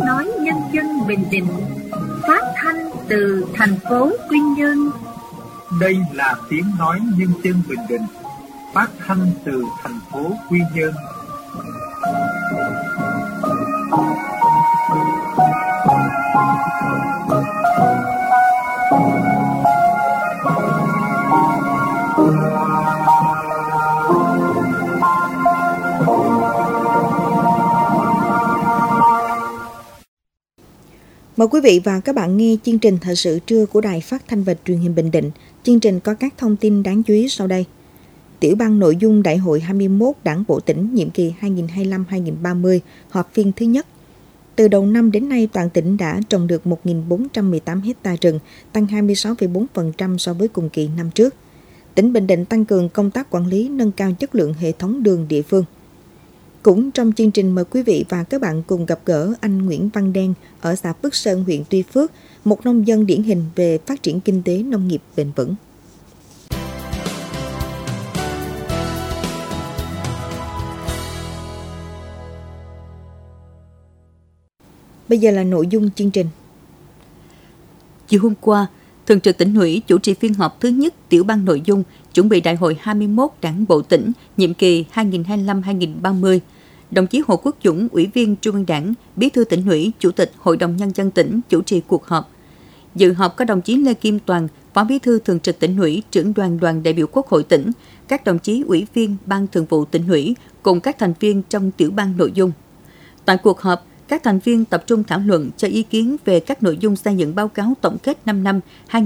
nói nhân dân Bình Định, phát thanh từ thành phố Quy Nhơn. Đây là tiếng nói nhân dân Bình Định, phát thanh từ thành phố Quy Nhơn. Mời quý vị và các bạn nghe chương trình thời sự trưa của Đài Phát thanh và Truyền hình Bình Định. Chương trình có các thông tin đáng chú ý sau đây. Tiểu ban nội dung Đại hội 21 Đảng bộ tỉnh nhiệm kỳ 2025-2030 họp phiên thứ nhất. Từ đầu năm đến nay, toàn tỉnh đã trồng được 1.418 hectare rừng, tăng 26,4% so với cùng kỳ năm trước. Tỉnh Bình Định tăng cường công tác quản lý, nâng cao chất lượng hệ thống đường địa phương. Cũng trong chương trình, mời quý vị và các bạn cùng gặp gỡ anh Nguyễn Văn Đen ở xã Phước Sơn, huyện Tuy Phước, một nông dân điển hình về phát triển kinh tế nông nghiệp bền vững. Bây giờ là nội dung chương trình. Chiều hôm qua, Thường trực Tỉnh ủy chủ trì phiên họp thứ nhất Tiểu ban nội dung chuẩn bị Đại hội 21 Đảng bộ tỉnh nhiệm kỳ 2025-2030. Đồng chí Hồ Quốc Dũng, Ủy viên Trung ương Đảng, Bí thư Tỉnh ủy, Chủ tịch Hội đồng Nhân dân tỉnh chủ trì cuộc họp. Dự họp có đồng chí Lê Kim Toàn, Phó Bí thư Thường trực Tỉnh ủy, Trưởng đoàn Đoàn đại biểu Quốc hội tỉnh, các đồng chí Ủy viên Ban Thường vụ Tỉnh ủy cùng các thành viên trong Tiểu ban nội dung. Tại cuộc họp, các thành viên tập trung thảo luận cho ý kiến về các nội dung xây dựng báo cáo tổng kết 5 năm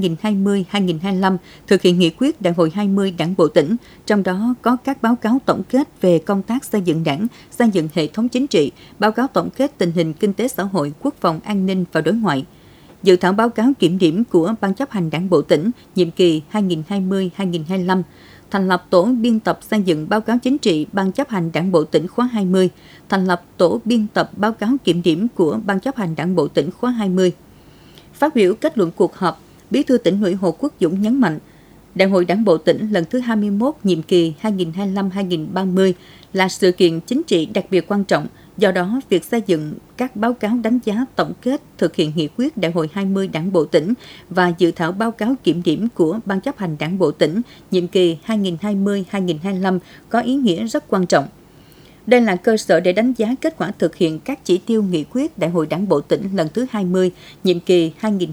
2020-2025 thực hiện nghị quyết Đại hội 20 Đảng bộ tỉnh, trong đó có các báo cáo tổng kết về công tác xây dựng Đảng, xây dựng hệ thống chính trị, báo cáo tổng kết tình hình kinh tế xã hội, quốc phòng an ninh và đối ngoại. Dự thảo báo cáo kiểm điểm của Ban chấp hành Đảng bộ tỉnh nhiệm kỳ 2020-2025, thành lập tổ biên tập xây dựng báo cáo chính trị Ban chấp hành Đảng bộ tỉnh khóa 20, thành lập tổ biên tập báo cáo kiểm điểm của Ban chấp hành Đảng bộ tỉnh khóa 20. Phát biểu kết luận cuộc họp, Bí thư Tỉnh ủy Hồ Quốc Dũng nhấn mạnh, Đại hội Đảng bộ tỉnh lần thứ 21 nhiệm kỳ 2025-2030 là sự kiện chính trị đặc biệt quan trọng. Do đó, việc xây dựng các báo cáo đánh giá tổng kết thực hiện nghị quyết Đại hội 20 Đảng bộ tỉnh và dự thảo báo cáo kiểm điểm của Ban chấp hành Đảng bộ tỉnh nhiệm kỳ 2020-2025 có ý nghĩa rất quan trọng. Đây là cơ sở để đánh giá kết quả thực hiện các chỉ tiêu nghị quyết Đại hội Đảng bộ tỉnh lần thứ 20, nhiệm kỳ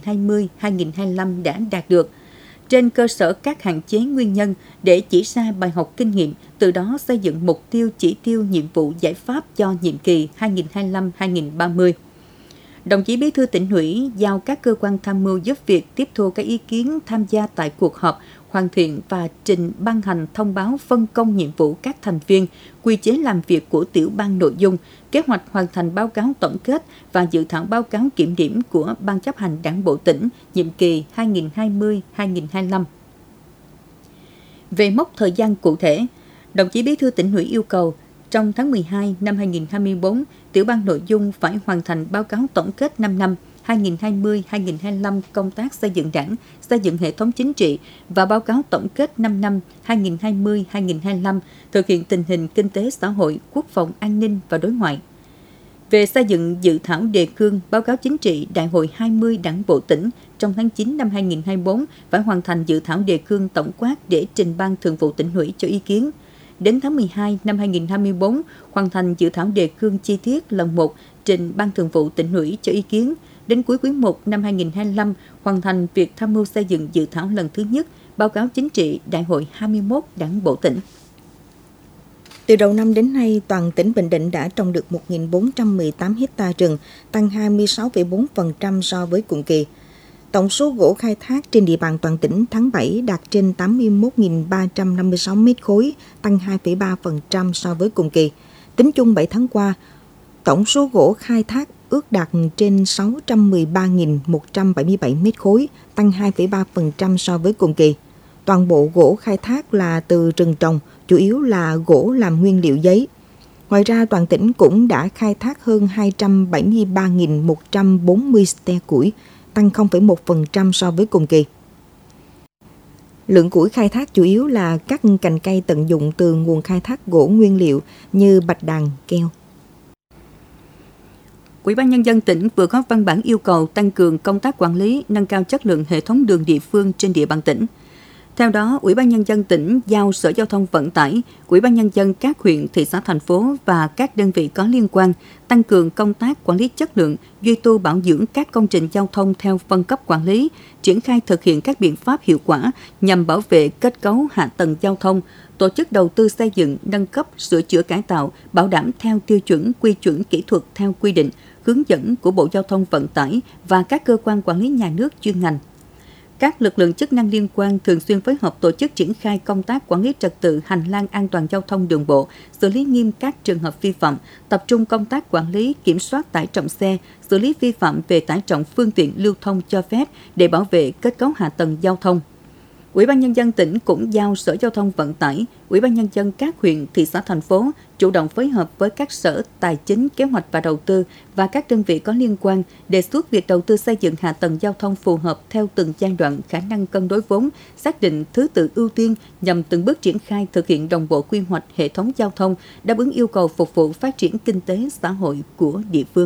2020-2025 đã đạt được. Trên cơ sở các hạn chế nguyên nhân để chỉ ra bài học kinh nghiệm, từ đó xây dựng mục tiêu, chỉ tiêu, nhiệm vụ, giải pháp cho nhiệm kỳ 2025-2030. Đồng chí Bí thư Tỉnh ủy giao các cơ quan tham mưu giúp việc tiếp thu các ý kiến tham gia tại cuộc họp, hoàn thiện và trình ban hành thông báo phân công nhiệm vụ các thành viên, quy chế làm việc của Tiểu ban nội dung, kế hoạch hoàn thành báo cáo tổng kết và dự thảo báo cáo kiểm điểm của Ban chấp hành Đảng bộ tỉnh nhiệm kỳ 2020-2025. Về mốc thời gian cụ thể, đồng chí Bí thư Tỉnh ủy yêu cầu trong tháng 12 năm 2024, Tiểu ban nội dung phải hoàn thành báo cáo tổng kết 5 năm 2020-2025 công tác xây dựng Đảng, xây dựng hệ thống chính trị và báo cáo tổng kết 5 năm 2020-2025 thực hiện tình hình kinh tế xã hội, quốc phòng an ninh và đối ngoại. Về xây dựng dự thảo đề cương báo cáo chính trị Đại hội 20 Đảng bộ tỉnh trong tháng 9 năm 2024 phải hoàn thành dự thảo đề cương tổng quát để trình Ban Thường vụ Tỉnh ủy cho ý kiến. Đến tháng 12 năm 2024, hoàn thành dự thảo đề cương chi tiết lần 1 trình Ban Thường vụ Tỉnh ủy cho ý kiến. Đến cuối quý 1 năm 2025, hoàn thành việc tham mưu xây dựng dự thảo lần thứ nhất, báo cáo chính trị Đại hội 21 Đảng bộ tỉnh. Từ đầu năm đến nay, toàn tỉnh Bình Định đã trồng được 1.418 hectare rừng, tăng 26,4% so với cùng kỳ. Tổng số gỗ khai thác trên địa bàn toàn tỉnh tháng 7 đạt trên 81.356 mét khối, tăng 2,3% so với cùng kỳ. Tính chung 7 tháng qua, tổng số gỗ khai thác ước đạt trên 613.177 mét khối, tăng 2,3% so với cùng kỳ. Toàn bộ gỗ khai thác là từ rừng trồng, chủ yếu là gỗ làm nguyên liệu giấy. Ngoài ra, toàn tỉnh cũng đã khai thác hơn 273.140 ste củi, tăng 0,1% so với cùng kỳ. Lượng củi khai thác chủ yếu là các cành cây tận dụng từ nguồn khai thác gỗ nguyên liệu như bạch đàn, keo. Ủy ban Nhân dân tỉnh vừa có văn bản yêu cầu tăng cường công tác quản lý, nâng cao chất lượng hệ thống đường địa phương trên địa bàn tỉnh. Theo đó, Ủy ban Nhân dân tỉnh giao Sở Giao thông Vận tải, Ủy ban Nhân dân các huyện, thị xã, thành phố và các đơn vị có liên quan tăng cường công tác quản lý chất lượng, duy tu bảo dưỡng các công trình giao thông theo phân cấp quản lý, triển khai thực hiện các biện pháp hiệu quả nhằm bảo vệ kết cấu hạ tầng giao thông, tổ chức đầu tư xây dựng, nâng cấp, sửa chữa cải tạo, bảo đảm theo tiêu chuẩn, quy chuẩn kỹ thuật theo quy định, hướng dẫn của Bộ Giao thông Vận tải và các cơ quan quản lý nhà nước chuyên ngành. Các lực lượng chức năng liên quan thường xuyên phối hợp tổ chức triển khai công tác quản lý trật tự hành lang an toàn giao thông đường bộ, xử lý nghiêm các trường hợp vi phạm, tập trung công tác quản lý, kiểm soát tải trọng xe, xử lý vi phạm về tải trọng phương tiện lưu thông cho phép để bảo vệ kết cấu hạ tầng giao thông. Ủy ban Nhân dân tỉnh cũng giao Sở Giao thông Vận tải, Ủy ban Nhân dân các huyện, thị xã, thành phố chủ động phối hợp với các sở tài chính, kế hoạch và đầu tư và các đơn vị có liên quan đề xuất việc đầu tư xây dựng hạ tầng giao thông phù hợp theo từng giai đoạn, khả năng cân đối vốn, xác định thứ tự ưu tiên nhằm từng bước triển khai thực hiện đồng bộ quy hoạch hệ thống giao thông, đáp ứng yêu cầu phục vụ phát triển kinh tế xã hội của địa phương.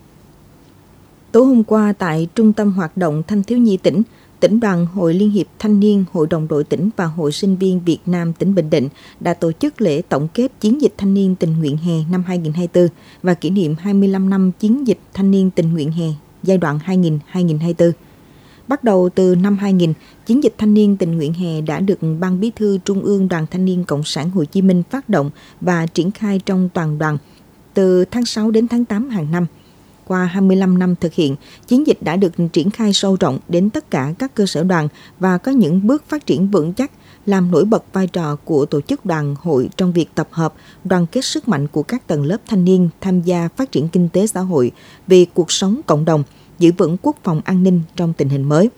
Tối hôm qua tại Trung tâm Hoạt động Thanh thiếu nhi tỉnh, Tỉnh đoàn, Hội Liên hiệp Thanh niên, Hội đồng đội tỉnh và Hội sinh viên Việt Nam tỉnh Bình Định đã tổ chức lễ tổng kết chiến dịch thanh niên tình nguyện hè năm 2024 và kỷ niệm 25 năm chiến dịch thanh niên tình nguyện hè giai đoạn 2000-2024. Bắt đầu từ năm 2000, chiến dịch thanh niên tình nguyện hè đã được Ban Bí thư Trung ương Đoàn Thanh niên Cộng sản Hồ Chí Minh phát động và triển khai trong toàn đoàn từ tháng 6 đến tháng 8 hàng năm. Qua 25 năm thực hiện, chiến dịch đã được triển khai sâu rộng đến tất cả các cơ sở đoàn và có những bước phát triển vững chắc, làm nổi bật vai trò của tổ chức đoàn hội trong việc tập hợp, đoàn kết sức mạnh của các tầng lớp thanh niên tham gia phát triển kinh tế xã hội vì cuộc sống cộng đồng, giữ vững quốc phòng an ninh trong tình hình mới.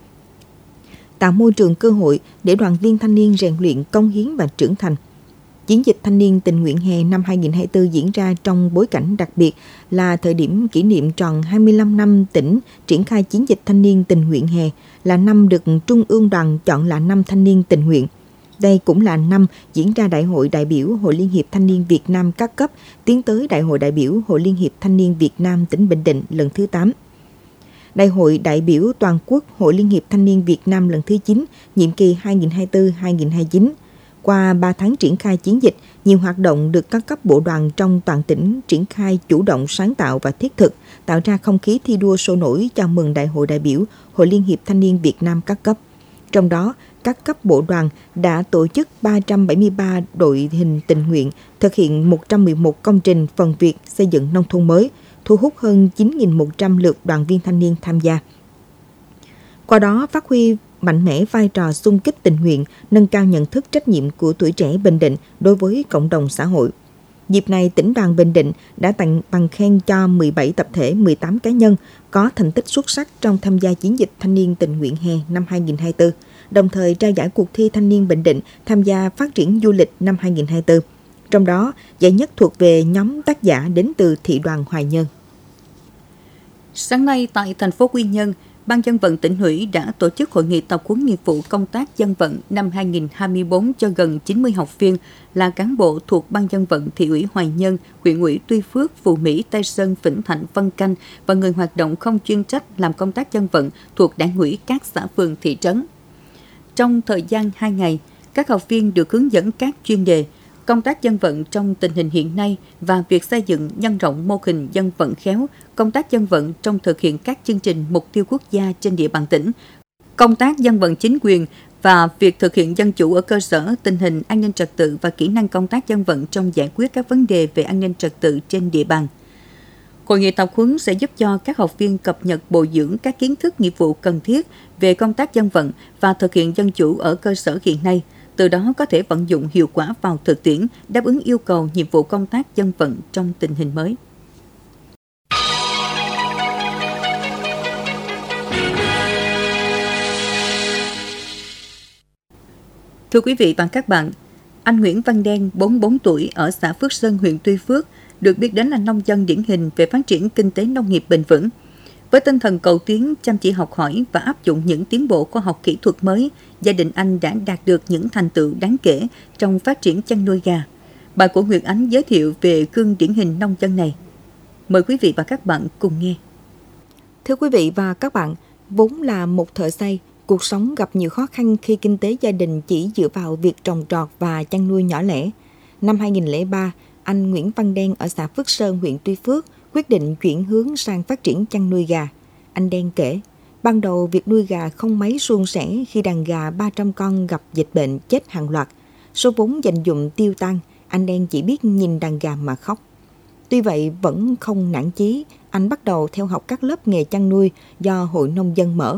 Tạo môi trường cơ hội để đoàn viên thanh niên rèn luyện, cống hiến và trưởng thành. Chiến dịch thanh niên tình nguyện hè năm 2024 diễn ra trong bối cảnh đặc biệt là thời điểm kỷ niệm tròn 25 năm tỉnh triển khai chiến dịch thanh niên tình nguyện hè, là năm được Trung ương Đoàn chọn là năm thanh niên tình nguyện. Đây cũng là năm diễn ra Đại hội đại biểu Hội Liên hiệp Thanh niên Việt Nam các cấp, tiến tới Đại hội đại biểu Hội Liên hiệp Thanh niên Việt Nam tỉnh Bình Định lần thứ 8. Đại hội đại biểu toàn quốc Hội Liên hiệp Thanh niên Việt Nam lần thứ 9, nhiệm kỳ 2024-2029. Qua 3 tháng triển khai chiến dịch, nhiều hoạt động được các cấp bộ đoàn trong toàn tỉnh triển khai chủ động, sáng tạo và thiết thực, tạo ra không khí thi đua sôi nổi chào mừng Đại hội đại biểu Hội Liên hiệp Thanh niên Việt Nam các cấp. Trong đó, các cấp bộ đoàn đã tổ chức 373 đội hình tình nguyện, thực hiện 111 công trình phần việc xây dựng nông thôn mới, thu hút hơn 9.100 lượt đoàn viên thanh niên tham gia. Qua đó, phát huy mạnh mẽ vai trò xung kích tình nguyện, nâng cao nhận thức trách nhiệm của tuổi trẻ Bình Định đối với cộng đồng xã hội. Dịp này, tỉnh đoàn Bình Định đã tặng bằng khen cho 17 tập thể, 18 cá nhân có thành tích xuất sắc trong tham gia chiến dịch thanh niên tình nguyện hè năm 2024, đồng thời trao giải cuộc thi thanh niên Bình Định tham gia phát triển du lịch năm 2024. Trong đó, giải nhất thuộc về nhóm tác giả đến từ thị đoàn Hoài Nhơn. Sáng nay tại thành phố Quy Nhơn, Ban Dân vận tỉnh ủy đã tổ chức hội nghị tập huấn nghiệp vụ công tác dân vận năm 2024 cho gần 90 học viên là cán bộ thuộc Ban Dân vận thị ủy Hoài Nhơn, huyện ủy Tuy Phước, Phù Mỹ, Tây Sơn, Vĩnh Thạnh, Vân Canh và người hoạt động không chuyên trách làm công tác dân vận thuộc Đảng ủy các xã phường thị trấn. Trong thời gian 2 ngày, các học viên được hướng dẫn các chuyên đề, công tác dân vận trong tình hình hiện nay và việc xây dựng nhân rộng mô hình dân vận khéo, công tác dân vận trong thực hiện các chương trình mục tiêu quốc gia trên địa bàn tỉnh, công tác dân vận chính quyền và việc thực hiện dân chủ ở cơ sở, tình hình an ninh trật tự và kỹ năng công tác dân vận trong giải quyết các vấn đề về an ninh trật tự trên địa bàn. Hội nghị tập huấn sẽ giúp cho các học viên cập nhật, bồi dưỡng các kiến thức nghiệp vụ cần thiết về công tác dân vận và thực hiện dân chủ ở cơ sở hiện nay, từ đó có thể vận dụng hiệu quả vào thực tiễn, đáp ứng yêu cầu nhiệm vụ công tác dân vận trong tình hình mới. Thưa quý vị và các bạn, anh Nguyễn Văn Đen, 44 tuổi, ở xã Phước Sơn, huyện Tuy Phước, được biết đến là nông dân điển hình về phát triển kinh tế nông nghiệp bền vững. Với tinh thần cầu tiến, chăm chỉ học hỏi và áp dụng những tiến bộ khoa học kỹ thuật mới, gia đình anh đã đạt được những thành tựu đáng kể trong phát triển chăn nuôi gà. Bà của Nguyệt Ánh giới thiệu về gương điển hình nông dân này. Mời quý vị và các bạn cùng nghe. Thưa quý vị và các bạn, vốn là một thợ xây, cuộc sống gặp nhiều khó khăn khi kinh tế gia đình chỉ dựa vào việc trồng trọt và chăn nuôi nhỏ lẻ. Năm 2003, anh Nguyễn Văn Đen ở xã Phước Sơn, huyện Tuy Phước quyết định chuyển hướng sang phát triển chăn nuôi gà. Anh Đen kể, ban đầu việc nuôi gà không mấy suôn sẻ khi đàn gà 300 con gặp dịch bệnh chết hàng loạt. Số vốn dành dụm tiêu tan, anh Đen chỉ biết nhìn đàn gà mà khóc. Tuy vậy vẫn không nản chí, anh bắt đầu theo học các lớp nghề chăn nuôi do Hội Nông dân mở.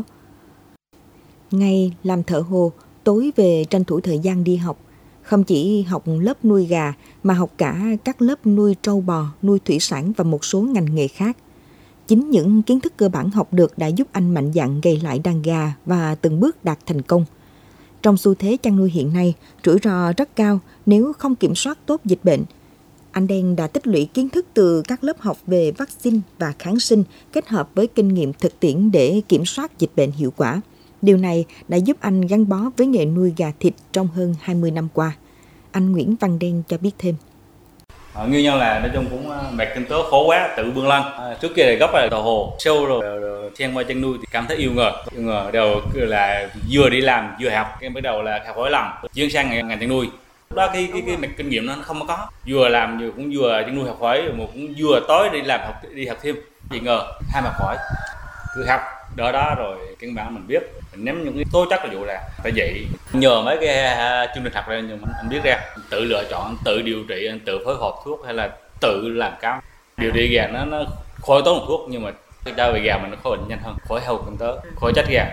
Ngày làm thợ hồ, tối về tranh thủ thời gian đi học. Không chỉ học lớp nuôi gà mà học cả các lớp nuôi trâu bò, nuôi thủy sản và một số ngành nghề khác. Chính những kiến thức cơ bản học được đã giúp anh mạnh dạn gây lại đàn gà và từng bước đạt thành công. Trong xu thế chăn nuôi hiện nay, rủi ro rất cao nếu không kiểm soát tốt dịch bệnh. Anh Đen đã tích lũy kiến thức từ các lớp học về vaccine và kháng sinh kết hợp với kinh nghiệm thực tiễn để kiểm soát dịch bệnh hiệu quả. Điều này đã giúp anh gắn bó với nghề nuôi gà thịt trong hơn 20 năm qua. Anh Nguyễn Văn Đen cho biết thêm. Nguyên nhân là nói chung cũng mệt kinh tế khổ quá, tự bươn lên. Trước kia là gốc là tàu hồ, sâu rồi thiên qua chăn nuôi thì cảm thấy yêu nghề đều là vừa đi làm vừa học, cái bắt đầu là học hỏi làm, chuyển sang ngành chăn nuôi. Lúc đó cái mạch kinh nghiệm nó không có, vừa làm vừa chăn nuôi học hỏi, mà cũng vừa tối đi học thêm, thì ngờ hai mặt hỏi, cứ học đó rồi căn bản mình biết. Ném những cái tố chất là dụ là phải dạy nhờ mấy cái chương trình học ra, nhưng mà anh biết ra tự lựa chọn, tự điều trị, anh tự phối hợp thuốc hay là tự làm cám. Điều trị gà nó khỏi tốn thuốc, nhưng mà thực ra về gà mình nó khỏi bệnh nhanh hơn, khỏi hao kinh tế, khỏi chết gà.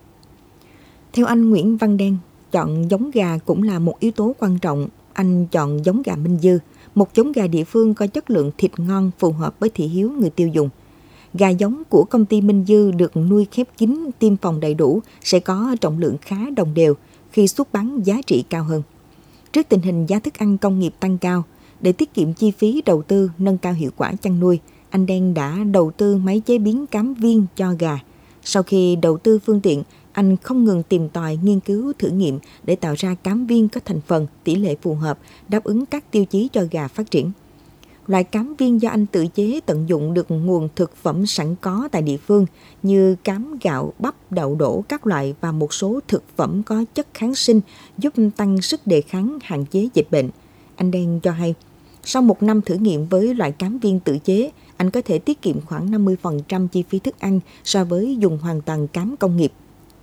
Theo anh Nguyễn Văn Đen, chọn giống gà cũng là một yếu tố quan trọng. Anh chọn giống gà Minh Dư, một giống gà địa phương có chất lượng thịt ngon phù hợp với thị hiếu người tiêu dùng. Gà giống của công ty Minh Dư được nuôi khép kín, tiêm phòng đầy đủ, sẽ có trọng lượng khá đồng đều khi xuất bán giá trị cao hơn. Trước tình hình giá thức ăn công nghiệp tăng cao, để tiết kiệm chi phí đầu tư, nâng cao hiệu quả chăn nuôi, anh Đen đã đầu tư máy chế biến cám viên cho gà. Sau khi đầu tư phương tiện, anh không ngừng tìm tòi, nghiên cứu, thử nghiệm để tạo ra cám viên có thành phần, tỷ lệ phù hợp, đáp ứng các tiêu chí cho gà phát triển. Loại cám viên do anh tự chế tận dụng được nguồn thực phẩm sẵn có tại địa phương như cám gạo, bắp, đậu đỗ các loại và một số thực phẩm có chất kháng sinh giúp tăng sức đề kháng, hạn chế dịch bệnh. Anh Đen cho hay, sau một năm thử nghiệm với loại cám viên tự chế, anh có thể tiết kiệm khoảng 50% chi phí thức ăn so với dùng hoàn toàn cám công nghiệp.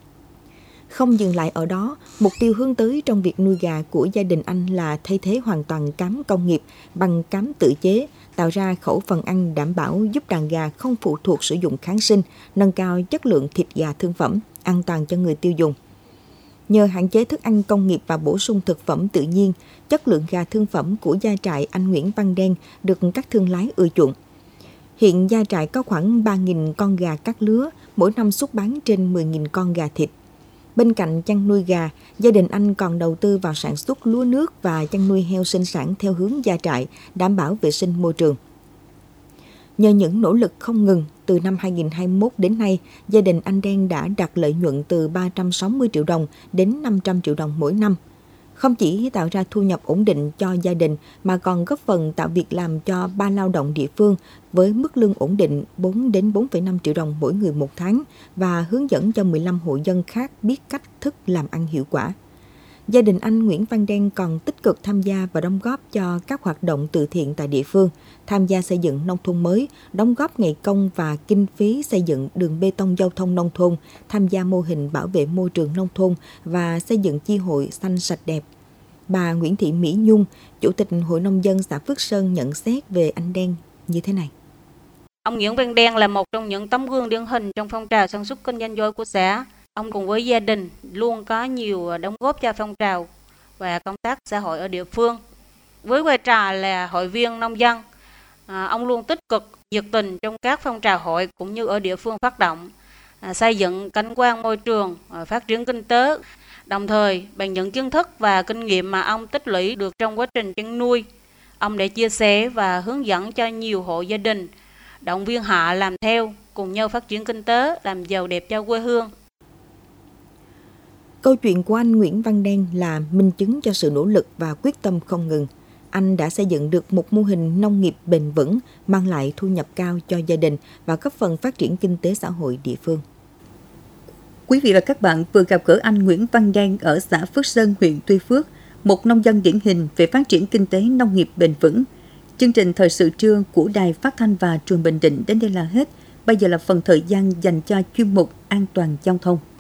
Không dừng lại ở đó, mục tiêu hướng tới trong việc nuôi gà của gia đình anh là thay thế hoàn toàn cám công nghiệp bằng cám tự chế, tạo ra khẩu phần ăn đảm bảo giúp đàn gà không phụ thuộc sử dụng kháng sinh, nâng cao chất lượng thịt gà thương phẩm, an toàn cho người tiêu dùng. Nhờ hạn chế thức ăn công nghiệp và bổ sung thực phẩm tự nhiên, chất lượng gà thương phẩm của gia trại anh Nguyễn Văn Đen được các thương lái ưa chuộng. Hiện gia trại có khoảng 3.000 con gà các lứa, mỗi năm xuất bán trên 10.000 con gà thịt. Bên cạnh chăn nuôi gà, gia đình anh còn đầu tư vào sản xuất lúa nước và chăn nuôi heo sinh sản theo hướng gia trại, đảm bảo vệ sinh môi trường. Nhờ những nỗ lực không ngừng, từ năm 2021 đến nay, gia đình anh Đen đã đạt lợi nhuận từ 360 triệu đồng đến 500 triệu đồng mỗi năm. Không chỉ tạo ra thu nhập ổn định cho gia đình mà còn góp phần tạo việc làm cho 3 lao động địa phương với mức lương ổn định 4 đến 4,5 triệu đồng mỗi người một tháng và hướng dẫn cho 15 hộ dân khác biết cách thức làm ăn hiệu quả. Gia đình anh Nguyễn Văn Đen còn tích cực tham gia và đóng góp cho các hoạt động từ thiện tại địa phương, tham gia xây dựng nông thôn mới, đóng góp ngày công và kinh phí xây dựng đường bê tông giao thông nông thôn, tham gia mô hình bảo vệ môi trường nông thôn và xây dựng chi hội xanh sạch đẹp. Bà Nguyễn Thị Mỹ Nhung, Chủ tịch Hội Nông dân xã Phước Sơn nhận xét về anh Đen như thế này. Ông Nguyễn Văn Đen là một trong những tấm gương điển hình trong phong trào sản xuất kinh doanh dôi của xã. Ông cùng với gia đình luôn có nhiều đóng góp cho phong trào và công tác xã hội ở địa phương. Với vai trò là hội viên nông dân, ông luôn tích cực, nhiệt tình trong các phong trào hội cũng như ở địa phương phát động, xây dựng cảnh quan môi trường, phát triển kinh tế. Đồng thời, bằng những kiến thức và kinh nghiệm mà ông tích lũy được trong quá trình chăn nuôi, ông đã chia sẻ và hướng dẫn cho nhiều hộ gia đình, động viên họ làm theo, cùng nhau phát triển kinh tế, làm giàu đẹp cho quê hương. Câu chuyện của anh Nguyễn Văn Đen là minh chứng cho sự nỗ lực và quyết tâm không ngừng. Anh đã xây dựng được một mô hình nông nghiệp bền vững, mang lại thu nhập cao cho gia đình và góp phần phát triển kinh tế xã hội địa phương. Quý vị và các bạn vừa gặp gỡ anh Nguyễn Văn Đan ở xã Phước Sơn, huyện Tuy Phước, một nông dân điển hình về phát triển kinh tế nông nghiệp bền vững. Chương trình Thời sự trưa của Đài Phát thanh và Truyền hình Bình Định đến đây là hết. Bây giờ là phần thời gian dành cho chuyên mục An toàn giao thông.